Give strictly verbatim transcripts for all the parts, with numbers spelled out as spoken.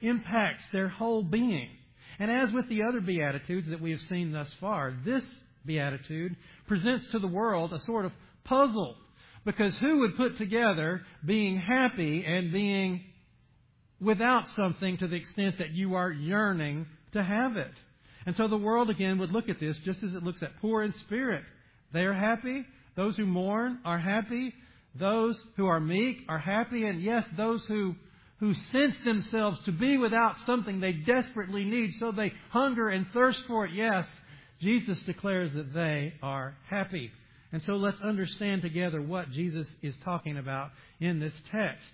impacts their whole being. And as with the other Beatitudes that we have seen thus far, this Beatitude presents to the world a sort of puzzle. Because who would put together being happy and being without something to the extent that you are yearning to have it? And so the world again would look at this just as it looks at poor in spirit. They are happy. Those who mourn are happy. Those who are meek are happy. And yes, those who, who sense themselves to be without something they desperately need, so they hunger and thirst for it, yes, Jesus declares that they are happy. And so let's understand together what Jesus is talking about in this text.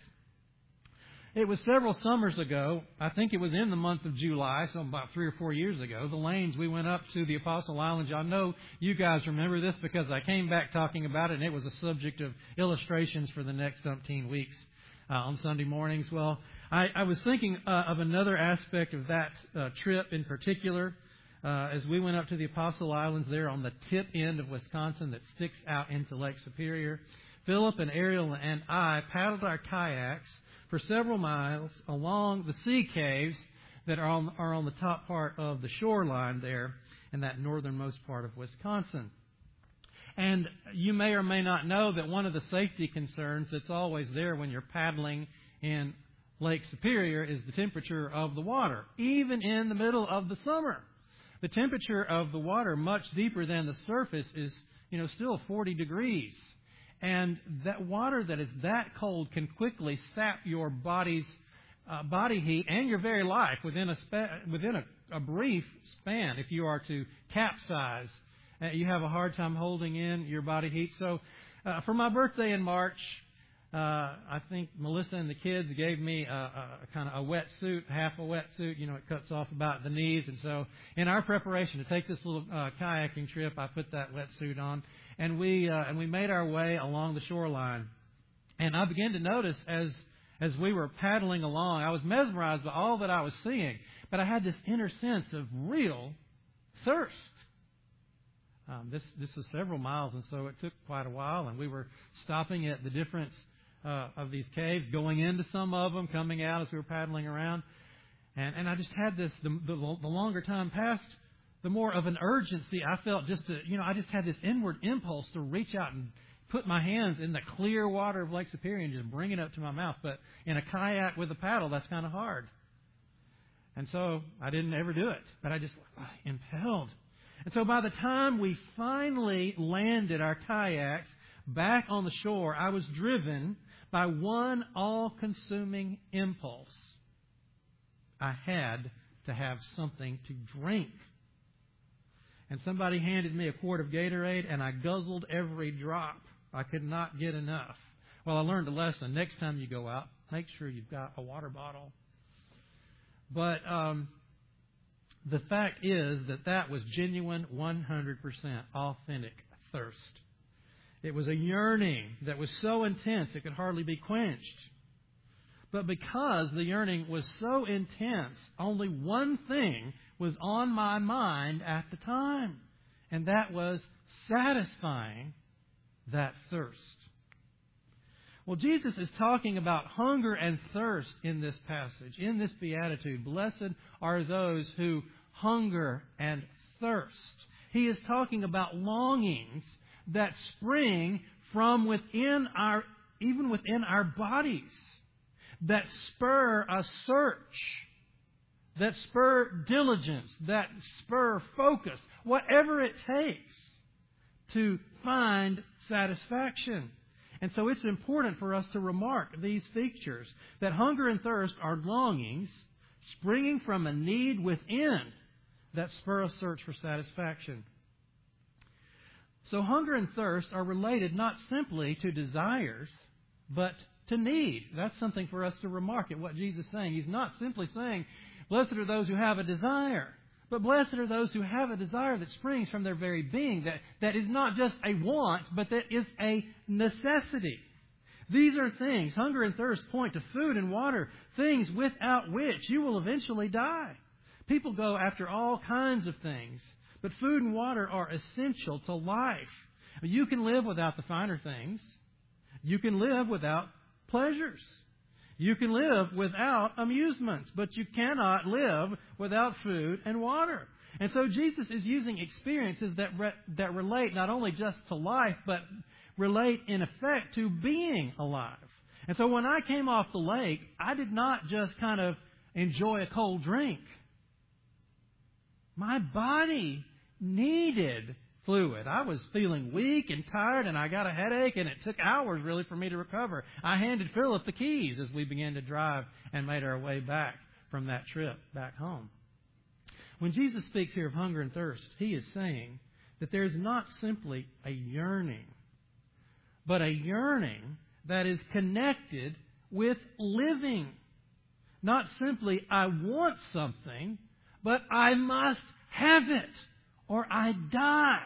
It was several summers ago, I think it was in the month of July, so about three or four years ago, the Lanes, we went up to the Apostle Islands. I know you guys remember this because I came back talking about it, and it was a subject of illustrations for the next umpteen weeks uh, on Sunday mornings. Well, I, I was thinking uh, of another aspect of that uh, trip in particular. Uh, as we went up to the Apostle Islands there on the tip end of Wisconsin that sticks out into Lake Superior, Philip and Ariel and I paddled our kayaks for several miles along the sea caves that are on, are on the top part of the shoreline there in that northernmost part of Wisconsin. And you may or may not know that one of the safety concerns that's always there when you're paddling in Lake Superior is the temperature of the water, even in the middle of the summer. The temperature of the water, much deeper than the surface, is, you know, still forty degrees. And that water that is that cold can quickly sap your body's uh, body heat and your very life within a spa- within a, a brief span. If you are to capsize, uh, you have a hard time holding in your body heat. So, uh, for my birthday in March, Uh, I think Melissa and the kids gave me a, a, a kind of a wetsuit, half a wetsuit. You know, it cuts off about the knees. And so in our preparation to take this little uh, kayaking trip, I put that wetsuit on. And we uh, and we made our way along the shoreline. And I began to notice as as we were paddling along, I was mesmerized by all that I was seeing. But I had this inner sense of real thirst. Um, this this was several miles, and so it took quite a while. And we were stopping at the different Uh, of these caves, going into some of them, coming out as we were paddling around. And, and I just had this, the, the, the longer time passed, the more of an urgency I felt just to, you know, I just had this inward impulse to reach out and put my hands in the clear water of Lake Superior and just bring it up to my mouth. But in a kayak with a paddle, that's kind of hard. And so I didn't ever do it, but I just uh, impelled. And so by the time we finally landed our kayaks back on the shore, I was driven by one all-consuming impulse. I had to have something to drink. And somebody handed me a quart of Gatorade, and I guzzled every drop. I could not get enough. Well, I learned a lesson. Next time you go out, make sure you've got a water bottle. But um, the fact is that that was genuine, one hundred percent authentic thirst. It was a yearning that was so intense it could hardly be quenched. But because the yearning was so intense, only one thing was on my mind at the time, and that was satisfying that thirst. Well, Jesus is talking about hunger and thirst in this passage, in this beatitude. Blessed are those who hunger and thirst. He is talking about longings that spring from within our, even within our bodies, that spur a search, that spur diligence, that spur focus, whatever it takes to find satisfaction. And so it's important for us to remark these features, that hunger and thirst are longings springing from a need within that spur a search for satisfaction. So hunger and thirst are related not simply to desires, but to need. That's something for us to remark at what Jesus is saying. He's not simply saying, blessed are those who have a desire, but blessed are those who have a desire that springs from their very being, that, that is not just a want, but that is a necessity. These are things, hunger and thirst point to food and water, things without which you will eventually die. People go after all kinds of things, but food and water are essential to life. You can live without the finer things. You can live without pleasures. You can live without amusements, but you cannot live without food and water. And so Jesus is using experiences that re- that relate not only just to life, but relate in effect to being alive. And so when I came off the lake, I did not just kind of enjoy a cold drink. My body needed fluid. I was feeling weak and tired, and I got a headache, and it took hours really for me to recover. I handed Philip the keys as we began to drive and made our way back from that trip back home. When Jesus speaks here of hunger and thirst, He is saying that there's not simply a yearning, but a yearning that is connected with living. Not simply, I want something, but I must have it, or I die.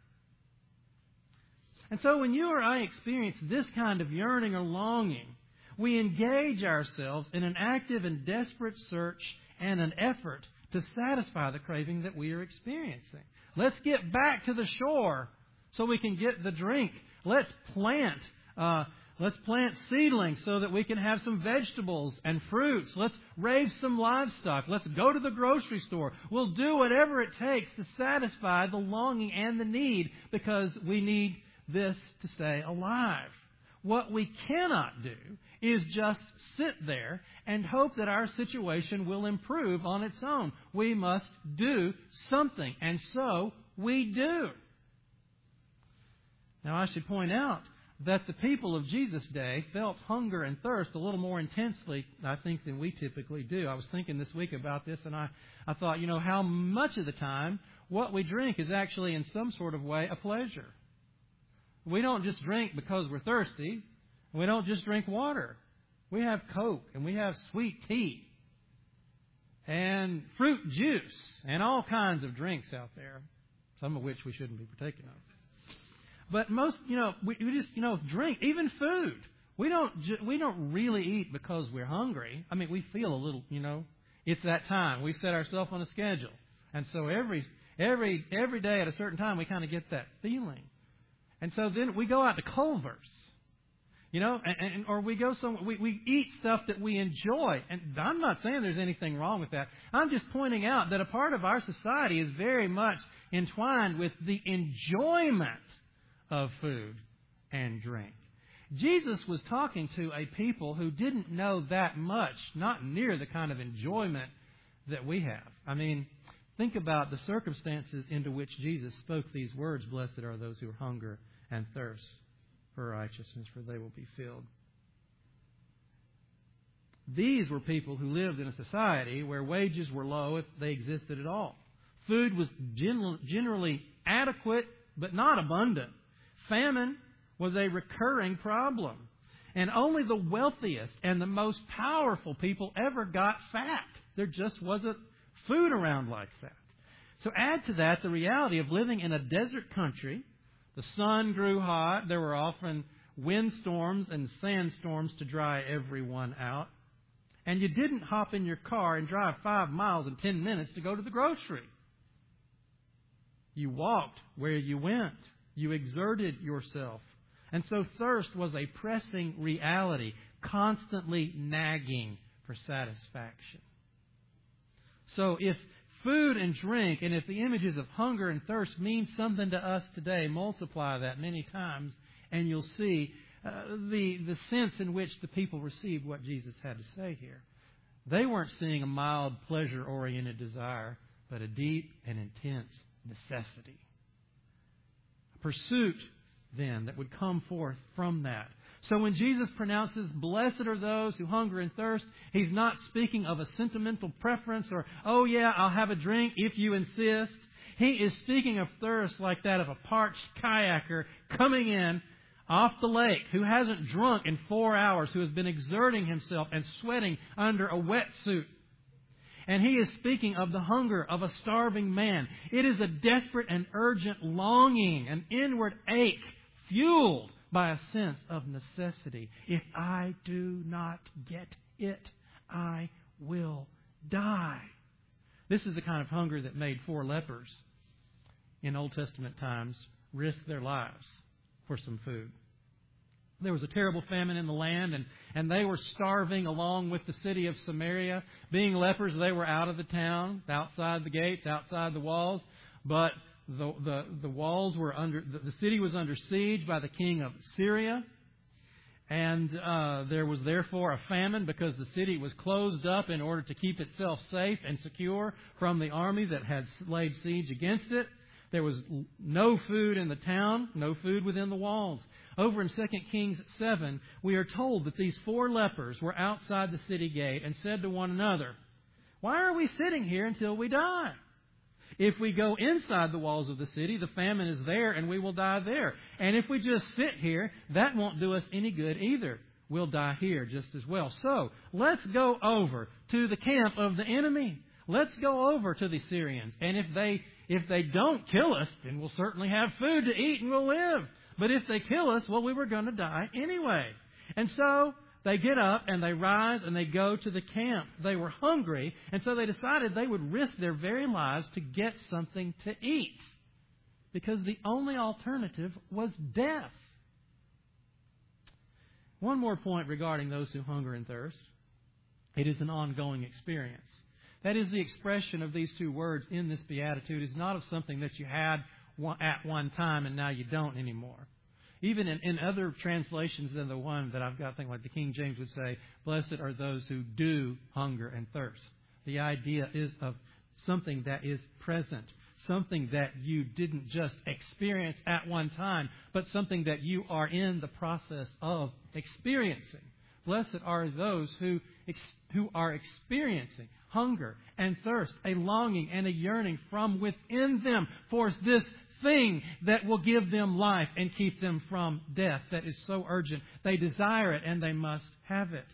And so when you or I experience this kind of yearning or longing, we engage ourselves in an active and desperate search and an effort to satisfy the craving that we are experiencing. Let's get back to the shore so we can get the drink. Let's plant uh, let's plant seedlings so that we can have some vegetables and fruits. Let's raise some livestock. Let's go to the grocery store. We'll do whatever it takes to satisfy the longing and the need because we need this to stay alive. What we cannot do is just sit there and hope that our situation will improve on its own. We must do something, and so we do. Now, I should point out that the people of Jesus' day felt hunger and thirst a little more intensely, I think, than we typically do. I was thinking this week about this, and I, I thought, you know, how much of the time what we drink is actually in some sort of way a pleasure. We don't just drink because we're thirsty. We don't just drink water. We have Coke, and we have sweet tea, and fruit juice, and all kinds of drinks out there, some of which we shouldn't be partaking of. But most, you know, we, we just, you know, drink, even food. We don't, we don't really eat because we're hungry. I mean, we feel a little, you know, it's that time. We set ourselves on a schedule. And so every, every, every day at a certain time, we kind of get that feeling. And so then we go out to Culver's, you know, and, and, or we go somewhere, we, we eat stuff that we enjoy. And I'm not saying there's anything wrong with that. I'm just pointing out that a part of our society is very much entwined with the enjoyment of food and drink. Jesus was talking to a people who didn't know that much, not near the kind of enjoyment that we have. I mean, think about the circumstances into which Jesus spoke these words, "Blessed are those who hunger and thirst for righteousness, for they will be filled." These were people who lived in a society where wages were low, if they existed at all. Food was generally adequate, but not abundant. Famine was a recurring problem. And only the wealthiest and the most powerful people ever got fat. There just wasn't food around like that. So add to that the reality of living in a desert country. The sun grew hot. There were often windstorms and sandstorms to dry everyone out. And you didn't hop in your car and drive five miles in ten minutes to go to the grocery. You walked where you went. You exerted yourself. And so thirst was a pressing reality, constantly nagging for satisfaction. So if food and drink, and if the images of hunger and thirst mean something to us today, multiply that many times, and you'll see uh, the, the sense in which the people received what Jesus had to say here. They weren't seeing a mild, pleasure-oriented desire, but a deep and intense necessity. Pursuit, then, that would come forth from that. So when Jesus pronounces, "Blessed are those who hunger and thirst," He's not speaking of a sentimental preference or, "Oh yeah, I'll have a drink if you insist." He is speaking of thirst like that of a parched kayaker coming in off the lake who hasn't drunk in four hours, who has been exerting himself and sweating under a wetsuit. And he is speaking of the hunger of a starving man. It is a desperate and urgent longing, an inward ache, fueled by a sense of necessity. If I do not get it, I will die. This is the kind of hunger that made four lepers in Old Testament times risk their lives for some food. There was a terrible famine in the land, and, and they were starving along with the city of Samaria. Being lepers, they were out of the town, outside the gates, outside the walls. But the the, the walls were under, the, the city was under siege by the king of Syria. And uh, there was therefore a famine because the city was closed up in order to keep itself safe and secure from the army that had laid siege against it. There was no food in the town, no food within the walls. Over in Second Kings seven, we are told that these four lepers were outside the city gate and said to one another, "Why are we sitting here until we die? If we go inside the walls of the city, the famine is there and we will die there. And if we just sit here, that won't do us any good either. We'll die here just as well. So let's go over to the camp of the enemy. Let's go over to the Syrians. And if they if they don't kill us, then we'll certainly have food to eat and we'll live. But if they kill us, well, we were going to die anyway." And so they get up and they rise and they go to the camp. They were hungry, and so they decided they would risk their very lives to get something to eat, because the only alternative was death. One more point regarding those who hunger and thirst. It is an ongoing experience. That is, the expression of these two words in this beatitude is not of something that you had at one time and now you don't anymore. Even in, in other translations than the one that I've got, I think like the King James would say, "Blessed are those who do hunger and thirst." The idea is of something that is present, something that you didn't just experience at one time, but something that you are in the process of experiencing. Blessed are those who who are experiencing hunger and thirst, a longing and a yearning from within them for this thing that will give them life and keep them from death that is so urgent. They desire it and they must have it.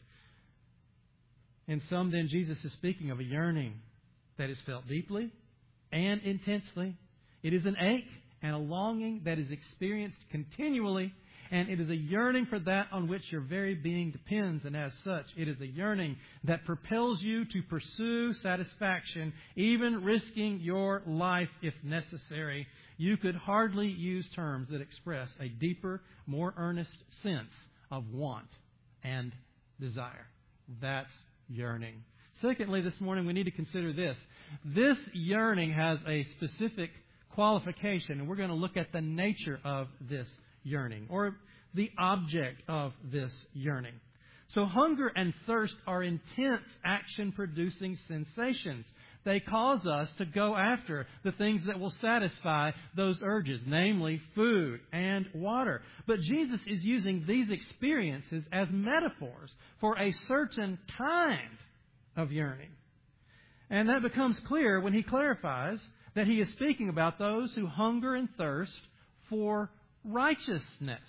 In some, then, Jesus is speaking of a yearning that is felt deeply and intensely. It is an ache and a longing that is experienced continually, and it is a yearning for that on which your very being depends, and as such, it is a yearning that propels you to pursue satisfaction, even risking your life if necessary. You could hardly use terms that express a deeper, more earnest sense of want and desire. That's yearning. Secondly, this morning we need to consider this. This yearning has a specific qualification, and we're going to look at the nature of this yearning, or the object of this yearning. So hunger and thirst are intense action-producing sensations. They cause us to go after the things that will satisfy those urges, namely food and water. But Jesus is using these experiences as metaphors for a certain kind of yearning. And that becomes clear when he clarifies that he is speaking about those who hunger and thirst for righteousness.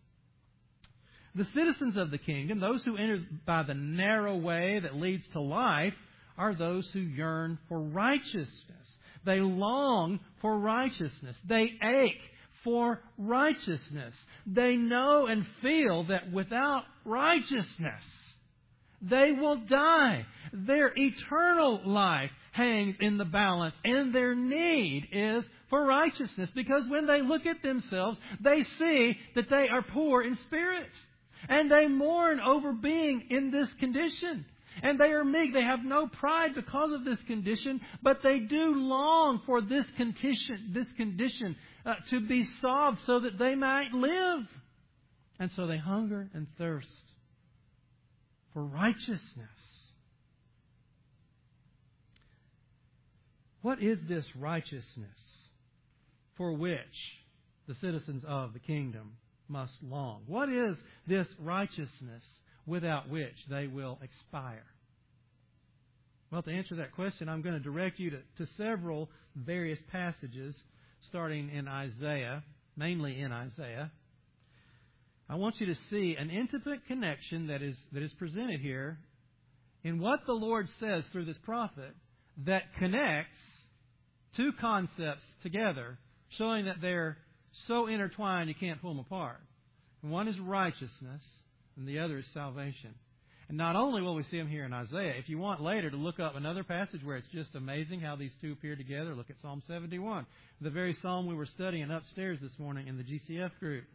The citizens of the kingdom, those who enter by the narrow way that leads to life, are those who yearn for righteousness. They long for righteousness. They ache for righteousness. They know and feel that without righteousness, they will die. Their eternal life hangs in the balance, and their need is for righteousness, because when they look at themselves, they see that they are poor in spirit, and they mourn over being in this condition. And they are meek. They have no pride because of this condition, but they do long for this condition, this condition uh, to be solved so that they might live. And so they hunger and thirst for righteousness. What is this righteousness for which the citizens of the kingdom must long? What is this righteousness without which they will expire? Well, to answer that question, I'm going to direct you to, to several various passages, starting in Isaiah, mainly in Isaiah. I want you to see an intimate connection that is, that is presented here in what the Lord says through this prophet that connects two concepts together, showing that they're so intertwined you can't pull them apart. And one is righteousness, and the other is salvation. And not only will we see them here in Isaiah, if you want later to look up another passage where it's just amazing how these two appear together, look at Psalm seventy-one, the very psalm we were studying upstairs this morning in the G C F group.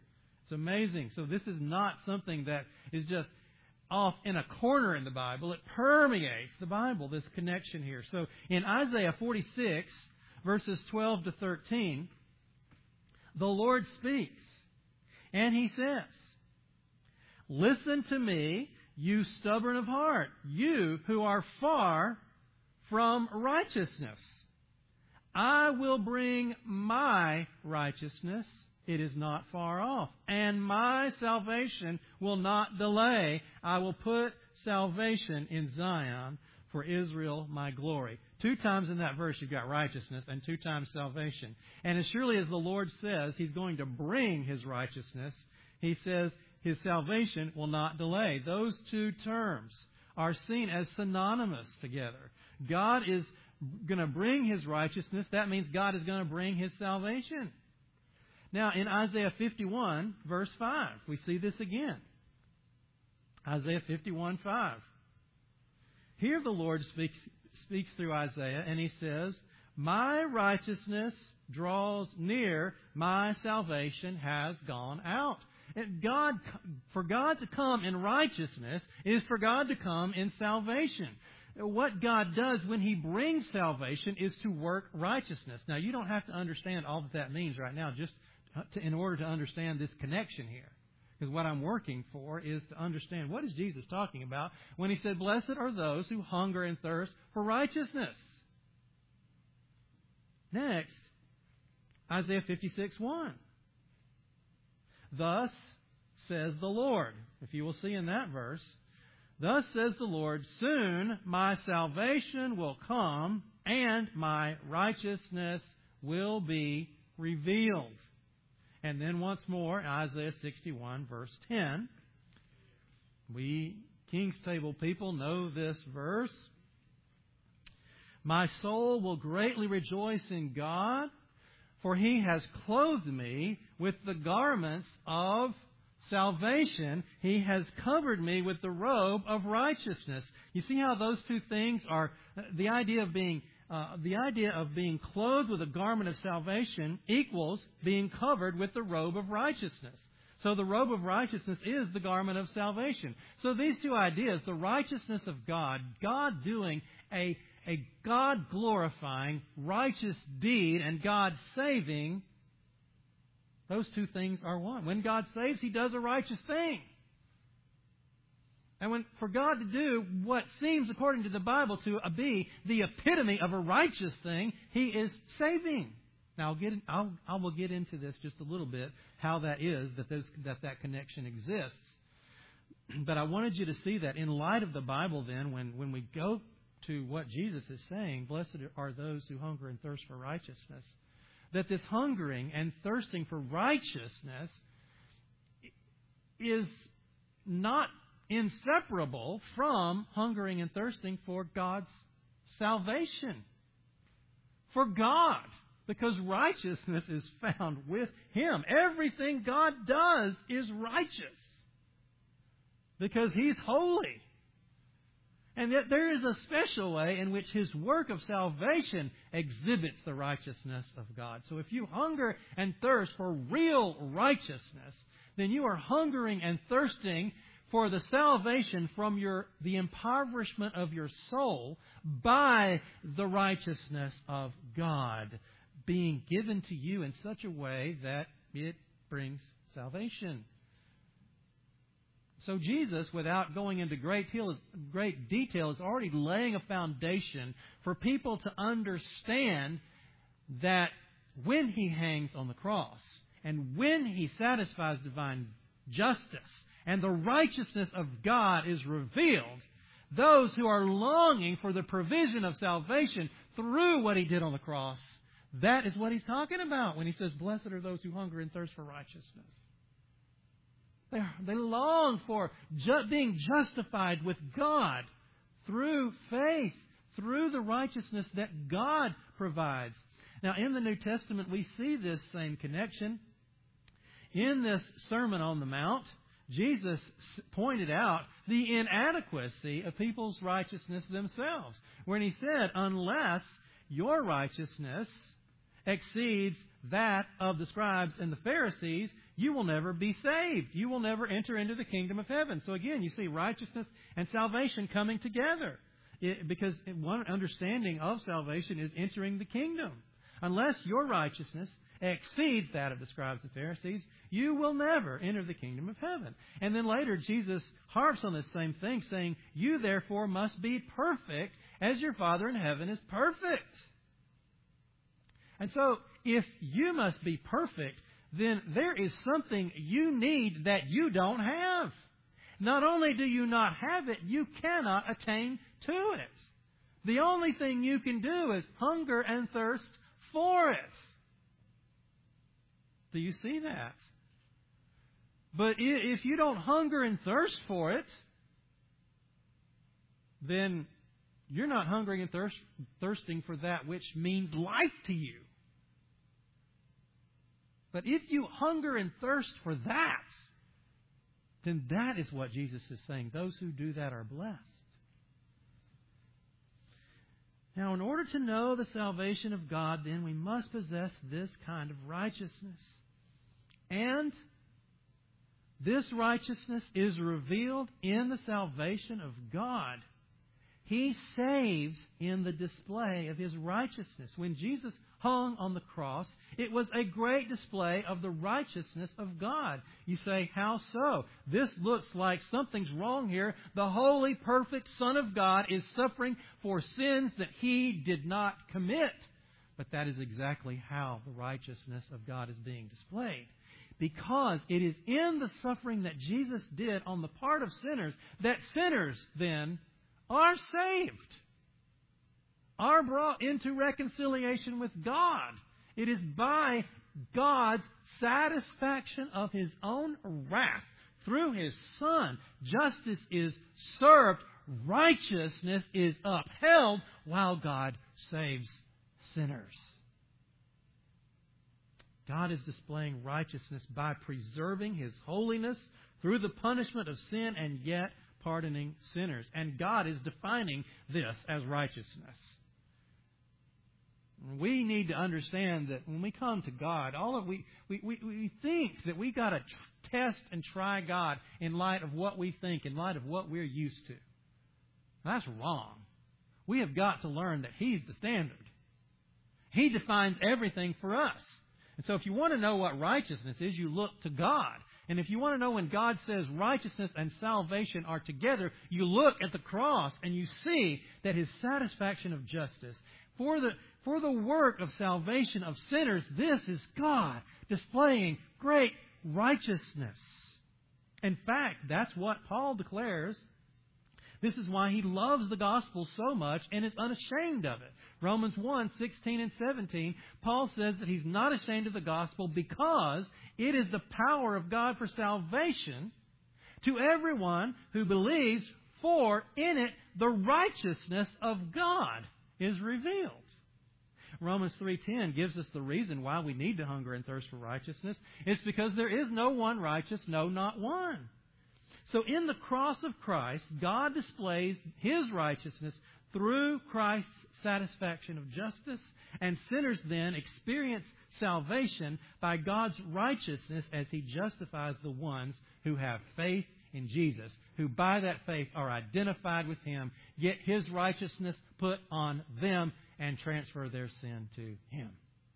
It's amazing. So this is not something that is just off in a corner in the Bible. It permeates the Bible, this connection here. So in Isaiah forty-six, verses twelve to thirteen, the Lord speaks, and He says, "Listen to me, you stubborn of heart, you who are far from righteousness. I will bring my righteousness. It is not far off. And my salvation will not delay. I will put salvation in Zion for Israel, my glory." Two times in that verse you've got righteousness and two times salvation. And as surely as the Lord says He's going to bring His righteousness, He says His salvation will not delay. Those two terms are seen as synonymous together. God is going to bring His righteousness. That means God is going to bring His salvation. Now, in Isaiah fifty-one, verse five, we see this again. Isaiah fifty-one, five. Here the Lord speaks, speaks through Isaiah, and He says, "My righteousness draws near, my salvation has gone out." And God, for God to come in righteousness is for God to come in salvation. What God does when He brings salvation is to work righteousness. Now, you don't have to understand all that that means right now just to, in order to understand this connection here. Because what I'm working for is to understand what is Jesus talking about when He said, "Blessed are those who hunger and thirst for righteousness." Next, Isaiah fifty-six, one. "Thus says the Lord." If you will see in that verse, "Thus says the Lord, soon my salvation will come and my righteousness will be revealed." And then once more, Isaiah sixty-one, verse ten. We King's Table people know this verse. "My soul will greatly rejoice in God, for He has clothed me with the garments of salvation. He has covered me with the robe of righteousness." You see how those two things are, the idea of being uh, the idea of being clothed with a garment of salvation equals being covered with the robe of righteousness. So the robe of righteousness is the garment of salvation. So these two ideas, the righteousness of God, God doing a, a God-glorifying, righteous deed, and God saving, those two things are one. When God saves, He does a righteous thing. And when for God to do what seems, according to the Bible, to be the epitome of a righteous thing, He is saving. Now, I'll get, I'll, I will get into this just a little bit, how that is, that, those, that that connection exists. But I wanted you to see that in light of the Bible then, when, when we go to what Jesus is saying, "Blessed are those who hunger and thirst for righteousness," that this hungering and thirsting for righteousness is not inseparable from hungering and thirsting for God's salvation. For God. Because righteousness is found with Him. Everything God does is righteous. Because He's holy. And yet there is a special way in which His work of salvation exhibits the righteousness of God. So if you hunger and thirst for real righteousness, then you are hungering and thirsting for the salvation from your the impoverishment of your soul by the righteousness of God being given to you in such a way that it brings salvation. So Jesus, without going into great deal, great detail, is already laying a foundation for people to understand that when He hangs on the cross and when He satisfies divine justice and the righteousness of God is revealed, those who are longing for the provision of salvation through what He did on the cross, that is what He's talking about when He says, "Blessed are those who hunger and thirst for righteousness." They, they long for ju- being justified with God through faith, through the righteousness that God provides. Now, in the New Testament, we see this same connection. In this Sermon on the Mount, Jesus pointed out the inadequacy of people's righteousness themselves, when He said, "Unless your righteousness exceeds that of the scribes and the Pharisees, you will never be saved. You will never enter into the kingdom of heaven. So again, you see righteousness and salvation coming together. It, because one understanding of salvation is entering the kingdom. Unless your righteousness exceeds that of the scribes and Pharisees, you will never enter the kingdom of heaven. And then later, Jesus harps on this same thing, saying, you therefore must be perfect as your Father in heaven is perfect. And so, if you must be perfect, then there is something you need that you don't have. Not only do you not have it, you cannot attain to it. The only thing you can do is hunger and thirst for it. Do you see that? But if you don't hunger and thirst for it, then you're not hungering and thirst, thirsting for that which means life to you. But if you hunger and thirst for that, then that is what Jesus is saying. Those who do that are blessed. Now, in order to know the salvation of God, then we must possess this kind of righteousness. And this righteousness is revealed in the salvation of God. He saves in the display of His righteousness. When Jesus hung on the cross, it was a great display of the righteousness of God. You say, how so? This looks like something's wrong here. The holy, perfect Son of God is suffering for sins that He did not commit. But that is exactly how the righteousness of God is being displayed. Because it is in the suffering that Jesus did on the part of sinners that sinners then are saved, are brought into reconciliation with God. It is by God's satisfaction of His own wrath through His Son. Justice is served, righteousness is upheld while God saves sinners. God is displaying righteousness by preserving His holiness through the punishment of sin and yet pardoning sinners. And God is defining this as righteousness. We need to understand that when we come to God, all of we we, we, we think that we got to test and try God in light of what we think, in light of what we're used to. That's wrong. We have got to learn that He's the standard. He defines everything for us. And so if you want to know what righteousness is, you look to God. And if you want to know when God says righteousness and salvation are together, you look at the cross and you see that His satisfaction of justice for the for the work of salvation of sinners, this is God displaying great righteousness. In fact, that's what Paul declares. This is why he loves the gospel so much and is unashamed of it. Romans one, sixteen and seventeen, Paul says that he's not ashamed of the gospel because it is the power of God for salvation to everyone who believes, for in it the righteousness of God is revealed. Romans three ten gives us the reason why we need to hunger and thirst for righteousness. It's because there is no one righteous, no, not one. So in the cross of Christ, God displays His righteousness through Christ's satisfaction of justice, and sinners then experience salvation by God's righteousness as He justifies the ones who have faith in Jesus, who by that faith are identified with Him, get His righteousness put on them, and transfer their sin to Him.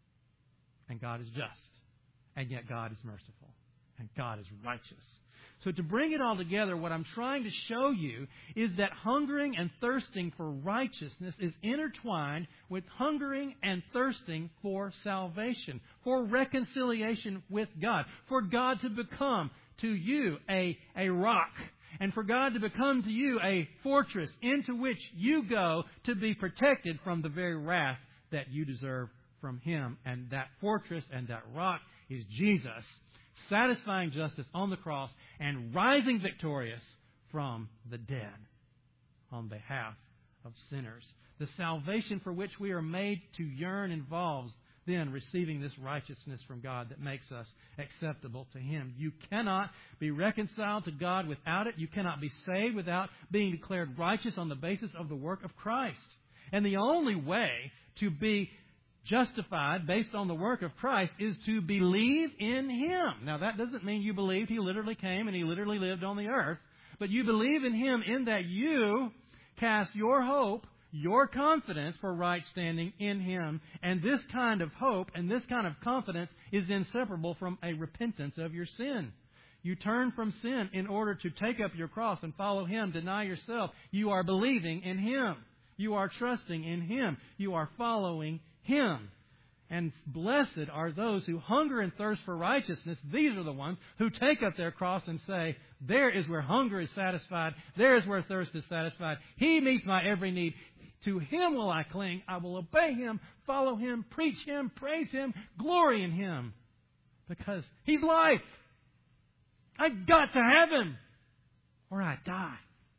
And God is just, and yet God is merciful, and God is righteous. So to bring it all together, what I'm trying to show you is that hungering and thirsting for righteousness is intertwined with hungering and thirsting for salvation, for reconciliation with God, for God to become to you a, a rock, and for God to become to you a fortress into which you go to be protected from the very wrath that you deserve from Him. And that fortress and that rock is Jesus, satisfying justice on the cross and rising victorious from the dead on behalf of sinners. The salvation for which we are made to yearn involves then receiving this righteousness from God that makes us acceptable to Him. You cannot be reconciled to God without it. You cannot be saved without being declared righteous on the basis of the work of Christ. And the only way to be justified based on the work of Christ is to believe in Him. Now, that doesn't mean you believed He literally came and He literally lived on the earth, but you believe in Him in that you cast your hope, your confidence for right standing in Him. And this kind of hope and this kind of confidence is inseparable from a repentance of your sin. You turn from sin in order to take up your cross and follow Him, deny yourself. You are believing in Him. You are trusting in Him. You are following Him. And blessed are those who hunger and thirst for righteousness. These are the ones who take up their cross and say, there is where hunger is satisfied. There is where thirst is satisfied. He meets my every need. To Him will I cling. I will obey Him, follow Him, preach Him, praise Him, glory in Him. Because He's life. I've got to have Him or I die.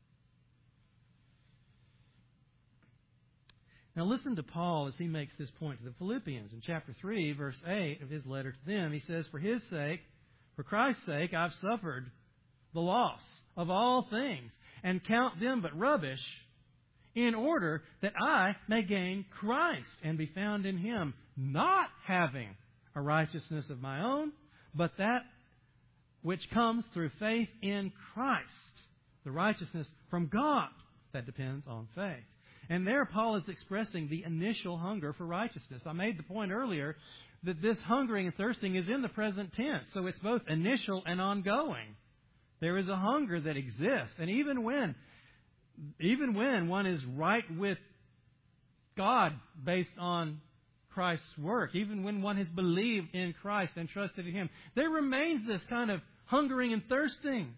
Now listen to Paul as he makes this point to the Philippians. In chapter three, verse eight of his letter to them, he says, for His sake, for Christ's sake, I've suffered the loss of all things and count them but rubbish, in order that I may gain Christ and be found in Him, not having a righteousness of my own, but that which comes through faith in Christ, the righteousness from God that depends on faith. And there Paul is expressing the initial hunger for righteousness. I made the point earlier that this hungering and thirsting is in the present tense, so it's both initial and ongoing. There is a hunger that exists, and even when Even when one is right with God based on Christ's work, even when one has believed in Christ and trusted in Him, there remains this kind of hungering and thirsting.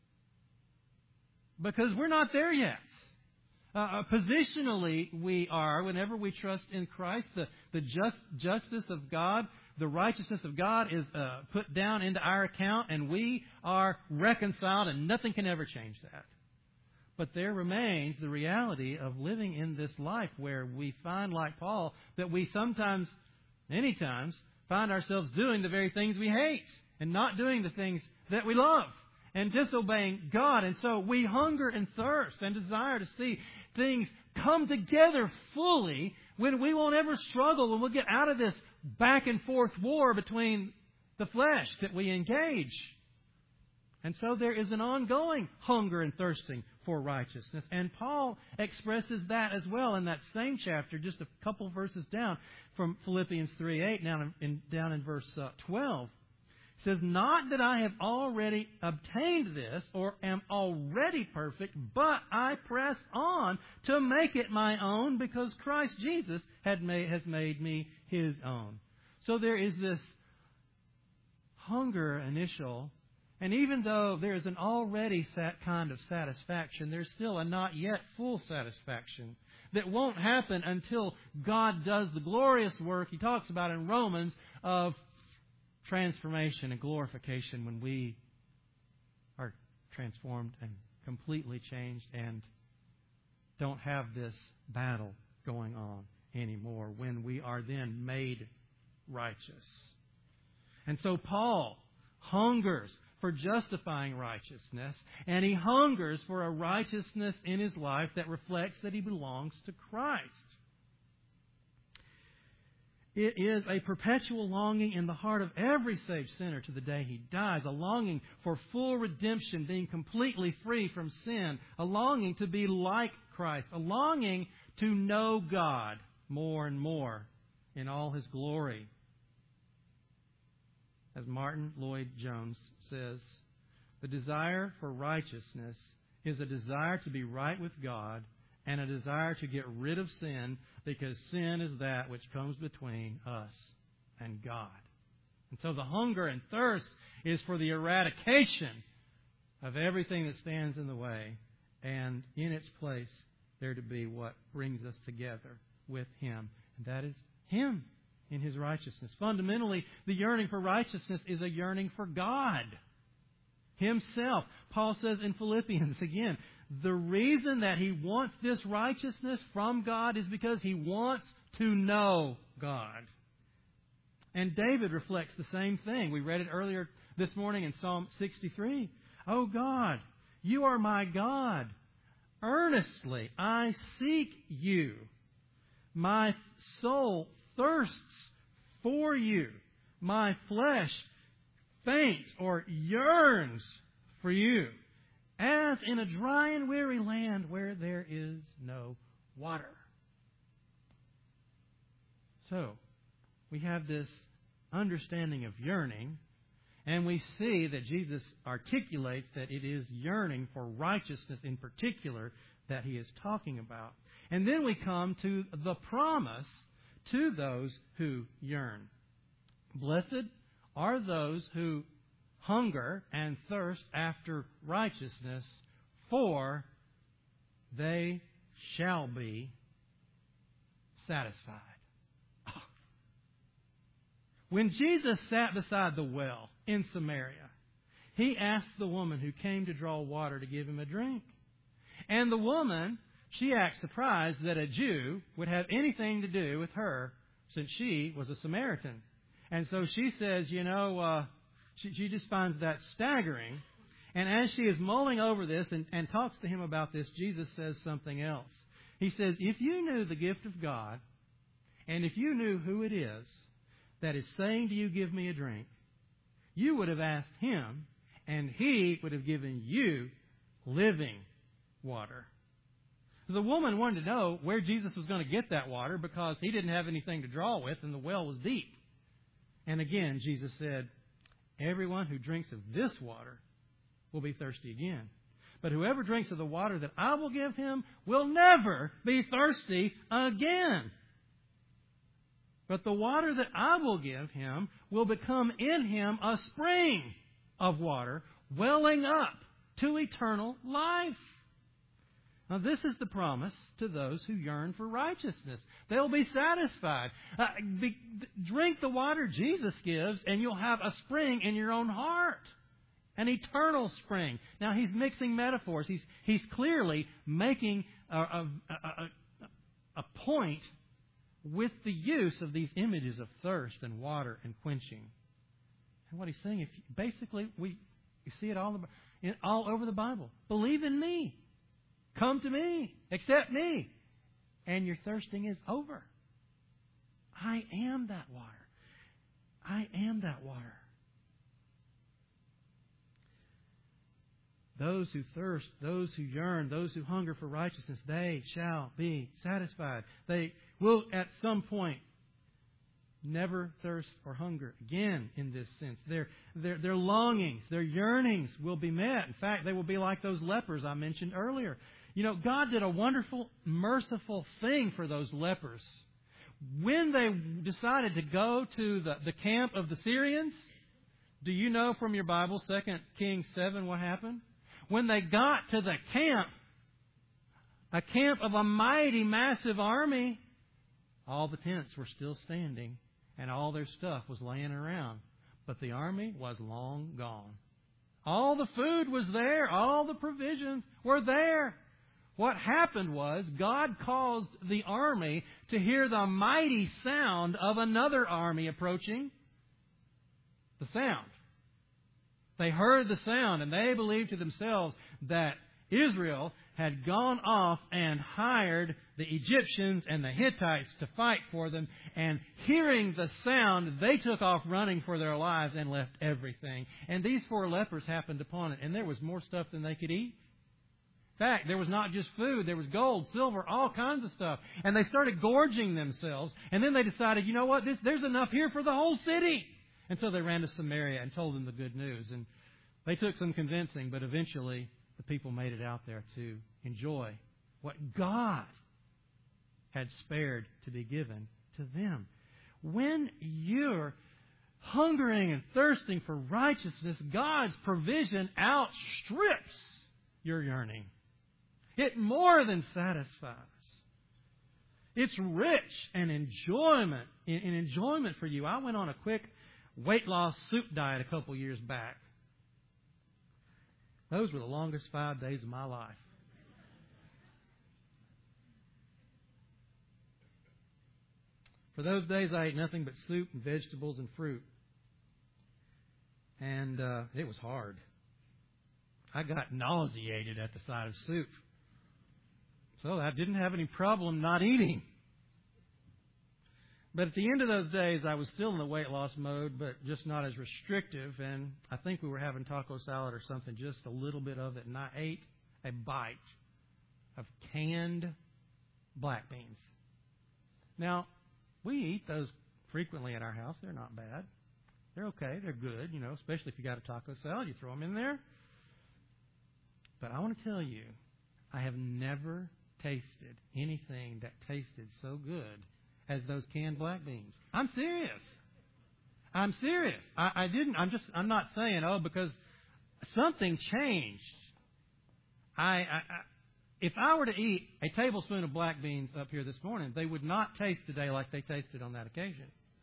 Because we're not there yet. Uh, positionally, we are, whenever we trust in Christ, the, the just, justice of God, the righteousness of God is uh, put down into our account, and we are reconciled, and nothing can ever change that. But there remains the reality of living in this life where we find, like Paul, that we sometimes, many times, find ourselves doing the very things we hate and not doing the things that we love and disobeying God. And so we hunger and thirst and desire to see things come together fully when we won't ever struggle, when we'll get out of this back and forth war between the flesh that we engage. And so there is an ongoing hunger and thirsting for righteousness. And Paul expresses that as well in that same chapter, just a couple verses down from Philippians three eight, down in, down in verse uh, twelve. He says, not that I have already obtained this or am already perfect, but I press on to make it my own because Christ Jesus had made, has made me His own. So there is this hunger initial. And even though there is an already sat kind of satisfaction, there's still a not yet full satisfaction that won't happen until God does the glorious work He talks about in Romans of transformation and glorification, when we are transformed and completely changed and don't have this battle going on anymore, when we are then made righteous. And so Paul hungers for justifying righteousness, and he hungers for a righteousness in his life that reflects that he belongs to Christ. It is a perpetual longing in the heart of every saved sinner to the day he dies, a longing for full redemption, being completely free from sin, a longing to be like Christ, a longing to know God more and more in all His glory. As Martin Lloyd-Jones says, the desire for righteousness is a desire to be right with God and a desire to get rid of sin, because sin is that which comes between us and God. And so the hunger and thirst is for the eradication of everything that stands in the way, and in its place there to be what brings us together with Him, and that is Him in His righteousness. Fundamentally, the yearning for righteousness is a yearning for God Himself. Paul says in Philippians again, the reason that he wants this righteousness from God is because he wants to know God. And David reflects the same thing. We read it earlier this morning in Psalm sixty-three. Oh God, You are my God. Earnestly I seek You. My soul thirsts for you. My flesh faints or yearns for you, as in a dry and weary land where there is no water. So, we have this understanding of yearning, and we see that Jesus articulates that it is yearning for righteousness in particular that he is talking about. And then we come to the promise to those who yearn. Blessed are those who hunger and thirst after righteousness, for they shall be satisfied. When Jesus sat beside the well in Samaria, he asked the woman who came to draw water to give him a drink. And the woman, she acts surprised that a Jew would have anything to do with her, since she was a Samaritan. And so she says, you know, uh, she, she just finds that staggering. And as she is mulling over this and, and talks to him about this, Jesus says something else. He says, if you knew the gift of God, and if you knew who it is that is saying to you, give me a drink, you would have asked him, and he would have given you living water. The woman wanted to know where Jesus was going to get that water because he didn't have anything to draw with and the well was deep. And again, Jesus said, everyone who drinks of this water will be thirsty again. But whoever drinks of the water that I will give him will never be thirsty again. But the water that I will give him will become in him a spring of water welling up to eternal life. Now, this is the promise to those who yearn for righteousness. They'll be satisfied. Uh, be, drink the water Jesus gives, and you'll have a spring in your own heart. An eternal spring. Now, he's mixing metaphors. He's, he's clearly making a, a, a, a point with the use of these images of thirst and water and quenching. And what he's saying, if basically, we you see it all, in, all over the Bible. Believe in me. Come to me. Accept me. And your thirsting is over. I am that water. I am that water. Those who thirst, those who yearn, those who hunger for righteousness, they shall be satisfied. They will at some point never thirst or hunger again in this sense. Their, their, their longings, their yearnings will be met. In fact, they will be like those lepers I mentioned earlier. You know, God did a wonderful, merciful thing for those lepers. When they decided to go to the, the camp of the Syrians, do you know from your Bible, Second Kings seven, what happened? When they got to the camp, a camp of a mighty, massive army, all the tents were still standing and all their stuff was laying around. But the army was long gone. All the food was there. All the provisions were there. What happened was God caused the army to hear the mighty sound of another army approaching. The sound. They heard the sound and they believed to themselves that Israel had gone off and hired the Egyptians and the Hittites to fight for them. And hearing the sound, they took off running for their lives and left everything. And these four lepers happened upon it. And there was more stuff than they could eat. In fact, there was not just food. There was gold, silver, all kinds of stuff. And they started gorging themselves. And then they decided, you know what, this, there's enough here for the whole city. And so they ran to Samaria and told them the good news. And they took some convincing, but eventually the people made it out there to enjoy what God had spared to be given to them. When you're hungering and thirsting for righteousness, God's provision outstrips your yearning. It more than satisfies. It's rich and enjoyment, in, in enjoyment for you. I went on a quick weight loss soup diet a couple years back. Those were the longest five days of my life. For those days, I ate nothing but soup and vegetables and fruit. And uh, it was hard. I got nauseated at the sight of soup. So I didn't have any problem not eating. But at the end of those days, I was still in the weight loss mode, but just not as restrictive. And I think we were having taco salad or something, just a little bit of it. And I ate a bite of canned black beans. Now, we eat those frequently at our house. They're not bad. They're okay. They're good, you know, especially if you got a taco salad. You throw them in there. But I want to tell you, I have never tasted anything that tasted so good as those canned black beans. I'm serious. I'm serious. I, I didn't, I'm just, I'm not saying, oh, because something changed. I, I, I, if I were to eat a tablespoon of black beans up here this morning, they would not taste today like they tasted on that occasion.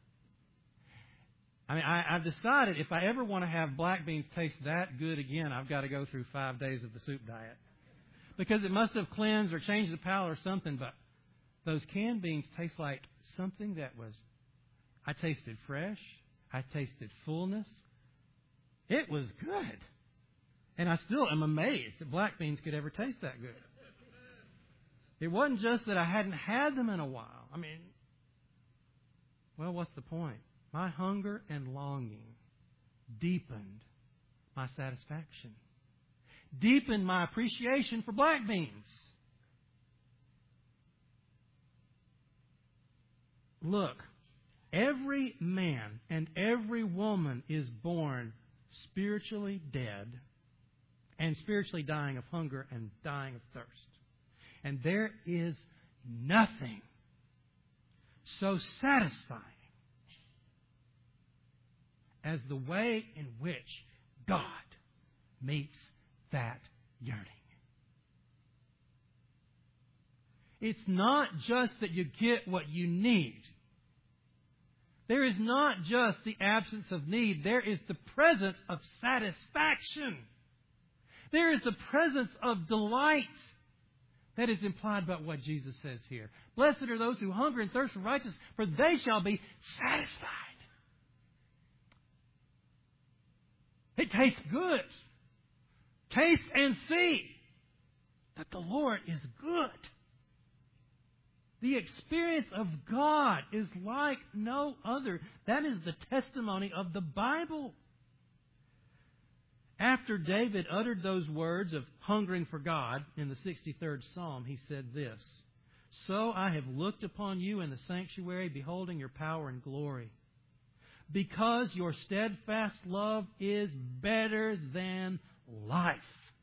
I mean, I, I've decided if I ever want to have black beans taste that good again, I've got to go through five days of the soup diet. Because it must have cleansed or changed the palate or something, but those canned beans taste like something that was, I tasted fresh. I tasted fullness. It was good. And I still am amazed that black beans could ever taste that good. It wasn't just that I hadn't had them in a while. I mean, well, what's the point? My hunger and longing deepened my satisfaction, deepened my appreciation for black beans. Look, every man and every woman is born spiritually dead and spiritually dying of hunger and dying of thirst. And there is nothing so satisfying as the way in which God meets that yearning. It's not just that you get what you need. There is not just the absence of need. There is the presence of satisfaction. There is the presence of delight that is implied by what Jesus says here. Blessed are those who hunger and thirst for righteousness, for they shall be satisfied. It tastes good. Taste and see that the Lord is good. The experience of God is like no other. That is the testimony of the Bible. After David uttered those words of hungering for God in the sixty-third Psalm, he said this, "So I have looked upon you in the sanctuary, beholding your power and glory. Because your steadfast love is better than life,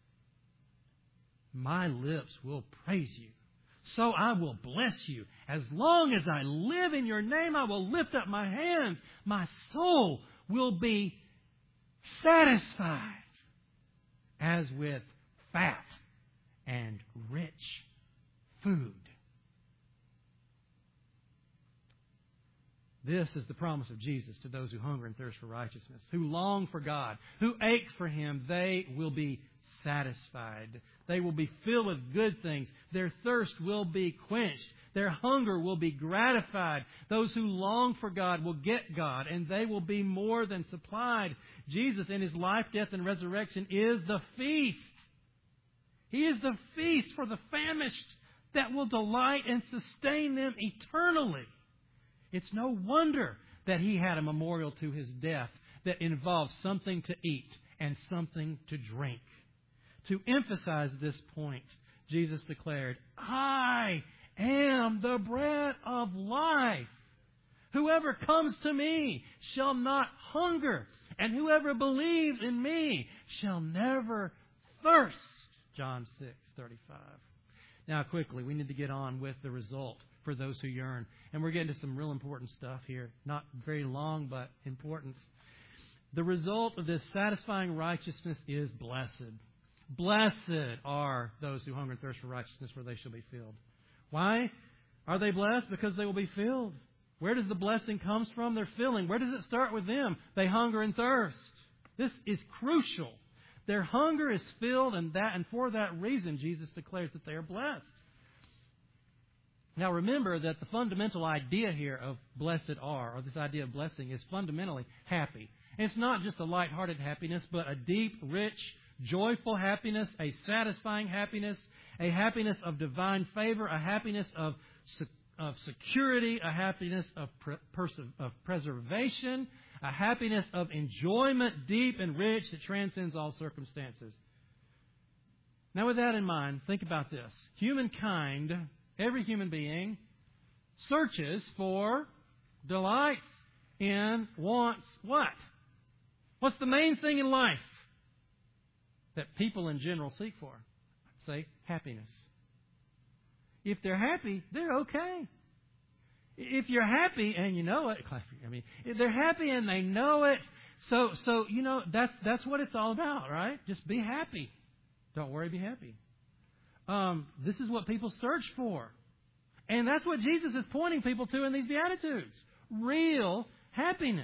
my lips will praise you. So I will bless you. As long as I live in your name, I will lift up my hands. My soul will be satisfied as with fat and rich food." This is the promise of Jesus to those who hunger and thirst for righteousness, who long for God, who ache for Him. They will be satisfied. They will be filled with good things. Their thirst will be quenched. Their hunger will be gratified. Those who long for God will get God, and they will be more than supplied. Jesus, in His life, death, and resurrection, is the feast. He is the feast for the famished that will delight and sustain them eternally. It's no wonder that He had a memorial to His death that involved something to eat and something to drink. To emphasize this point, Jesus declared, "I am the bread of life. Whoever comes to me shall not hunger, and whoever believes in me shall never thirst." John six thirty-five. Now, quickly, we need to get on with the result for those who yearn. And we're getting to some real important stuff here. Not very long, but important. The result of this satisfying righteousness is blessed. Blessed are those who hunger and thirst for righteousness, for they shall be filled. Why are they blessed? Because they will be filled. Where does the blessing come from? Their filling. Where does it start with them? They hunger and thirst. This is crucial. Their hunger is filled, and that, and for that reason, Jesus declares that they are blessed. Now remember that the fundamental idea here of blessed are, or this idea of blessing, is fundamentally happy. And it's not just a lighthearted happiness, but a deep, rich, joyful happiness, a satisfying happiness, a happiness of divine favor, a happiness of of security, a happiness of, pre- perse- of preservation, a happiness of enjoyment deep and rich that transcends all circumstances. Now, with that in mind, think about this. Humankind, every human being, searches for, delights in, wants what? What's the main thing in life that people in general seek for? I'd say happiness. If they're happy, they're okay. If you're happy and you know it, I mean, if they're happy and they know it, so so you know that's that's what it's all about, right? Just be happy. Don't worry, be happy. Um, this is what people search for, and that's what Jesus is pointing people to in these Beatitudes: real happiness.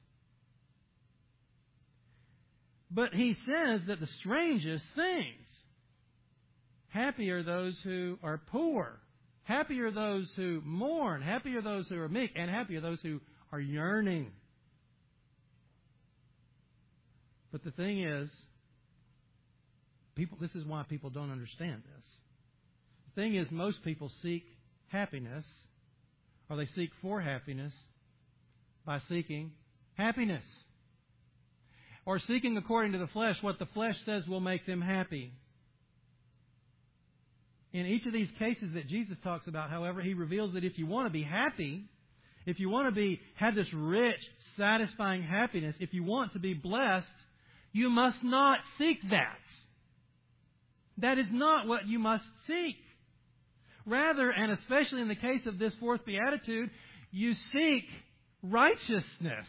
But he says that the strangest things. Happy are those who are poor. Happy are those who mourn. Happy are those who are meek. And happy are those who are yearning. But the thing is, people. This is why people don't understand this. The thing is, most people seek happiness, or they seek for happiness, by seeking happiness. Or seeking according to the flesh what the flesh says will make them happy. In each of these cases that Jesus talks about, however, he reveals that if you want to be happy, if you want to be have this rich, satisfying happiness, if you want to be blessed, you must not seek that. That is not what you must seek. Rather, and especially in the case of this fourth beatitude, you seek righteousness.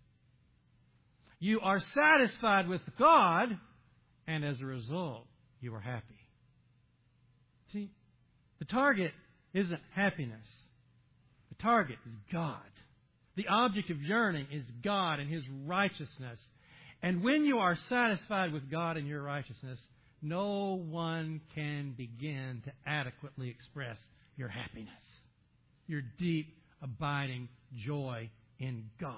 You are satisfied with God, and as a result, you are happy. See, the target isn't happiness. The target is God. The object of yearning is God and His righteousness. And when you are satisfied with God and your righteousness, no one can begin to adequately express your happiness, your deep, abiding joy in God.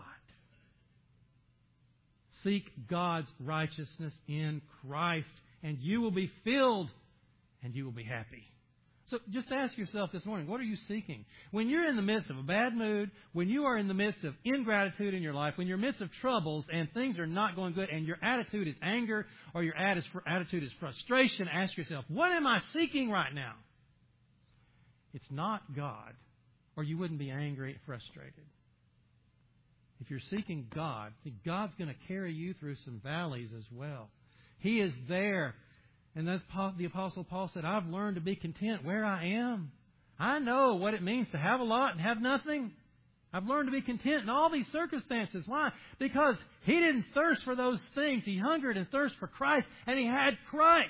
Seek God's righteousness in Christ, and you will be filled and you will be happy. So just ask yourself this morning, what are you seeking? When you're in the midst of a bad mood, when you are in the midst of ingratitude in your life, when you're in the midst of troubles and things are not going good and your attitude is anger or your attitude is frustration, ask yourself, what am I seeking right now? It's not God, or you wouldn't be angry, frustrated. If you're seeking God, God's going to carry you through some valleys as well. He is there. And as the Apostle Paul said, I've learned to be content where I am. I know what it means to have a lot and have nothing. I've learned to be content in all these circumstances. Why? Because he didn't thirst for those things. He hungered and thirsted for Christ, and he had Christ.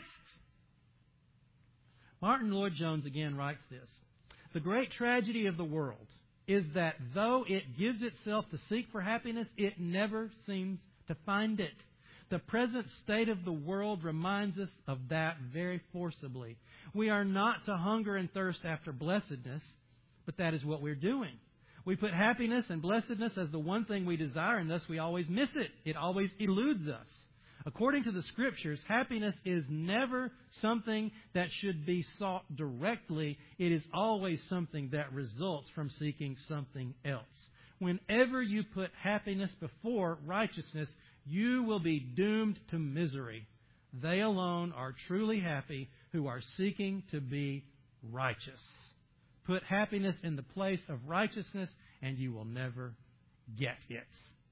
Martin Lloyd-Jones again writes this: the great tragedy of the world is that though it gives itself to seek for happiness, it never seems to find it. The present state of the world reminds us of that very forcibly. We are not to hunger and thirst after blessedness, but that is what we're doing. We put happiness and blessedness as the one thing we desire, and thus we always miss it. It always eludes us. According to the Scriptures, happiness is never something that should be sought directly. It is always something that results from seeking something else. Whenever you put happiness before righteousness, you will be doomed to misery. They alone are truly happy who are seeking to be righteous. Put happiness in the place of righteousness, and you will never get it.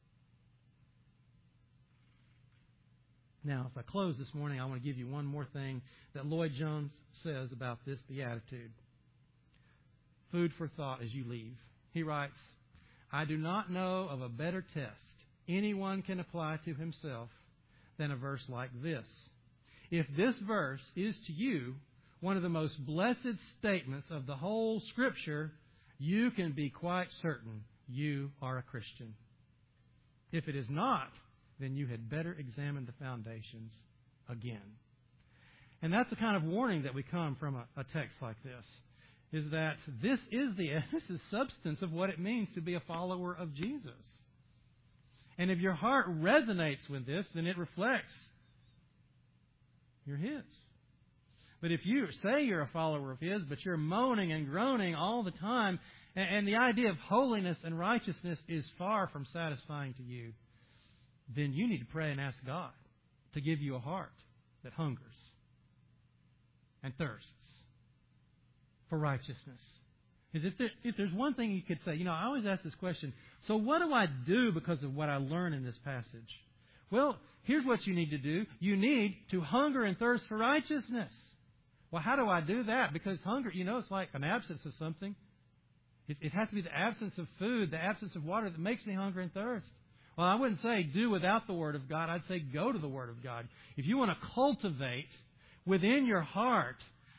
Now, as I close this morning, I want to give you one more thing that Lloyd-Jones says about this beatitude. Food for thought as you leave. He writes, I do not know of a better test anyone can apply to himself than a verse like this. If this verse is to you one of the most blessed statements of the whole Scripture, you can be quite certain you are a Christian. If it is not, then you had better examine the foundations again. And that's the kind of warning that we come from a, a text like this, is that this is the this is substance of what it means to be a follower of Jesus. And if your heart resonates with this, then it reflects you're His. But if you say you're a follower of His, but you're moaning and groaning all the time, and, and the idea of holiness and righteousness is far from satisfying to you, then you need to pray and ask God to give you a heart that hungers and thirsts for righteousness. Because if, there, if there's one thing you could say, you know, I always ask this question, so what do I do because of what I learn in this passage? Well, here's what you need to do. You need to hunger and thirst for righteousness. Well, how do I do that? Because hunger, you know, it's like an absence of something. It, it has to be the absence of food, the absence of water that makes me hunger and thirst. Well, I wouldn't say do without the Word of God. I'd say go to the Word of God. If you want to cultivate within your heart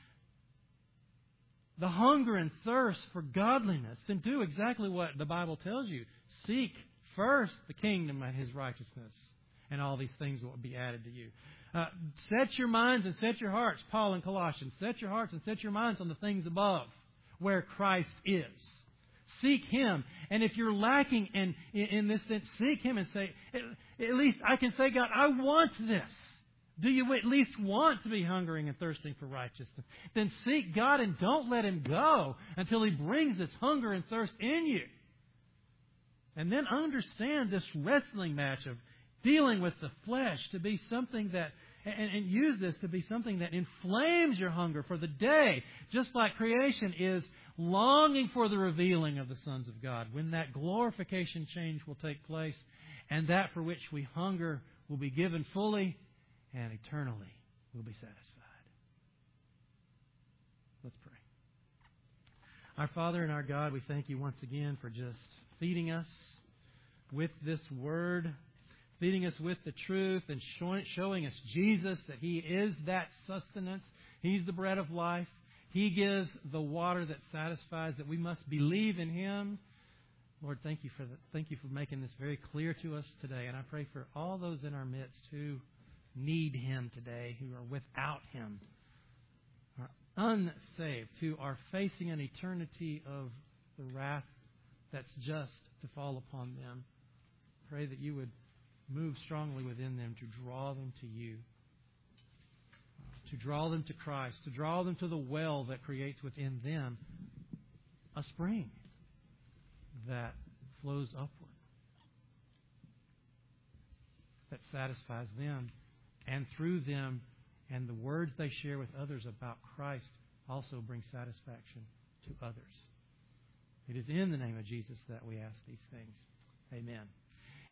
the hunger and thirst for godliness, then do exactly what the Bible tells you. Seek first the kingdom and His righteousness, and all these things will be added to you. Uh, set your minds and set your hearts, Paul in Colossians, set your hearts and set your minds on the things above, where Christ is. Seek Him. And if you're lacking in, in, in this, then seek Him and say, at, at least I can say, God, I want this. Do you at least want to be hungering and thirsting for righteousness? Then seek God and don't let Him go until He brings this hunger and thirst in you. And then understand this wrestling match of dealing with the flesh to be something that, and, and use this to be something that inflames your hunger for the day, just like creation is longing for the revealing of the sons of God, when that glorification change will take place, and that for which we hunger will be given fully and eternally will be satisfied. Let's pray. Our Father and our God, we thank You once again for just feeding us with this Word, feeding us with the truth and showing us Jesus, that He is that sustenance. He's the bread of life. He gives the water that satisfies, that we must believe in Him. Lord, thank You for the, thank You for making this very clear to us today. And I pray for all those in our midst who need Him today, who are without Him, are unsaved, who are facing an eternity of the wrath that's just to fall upon them. Pray that You would move strongly within them to draw them to You, to draw them to Christ, to draw them to the well that creates within them a spring that flows upward, that satisfies them, and through them and the words they share with others about Christ also bring satisfaction to others. It is in the name of Jesus that we ask these things. Amen.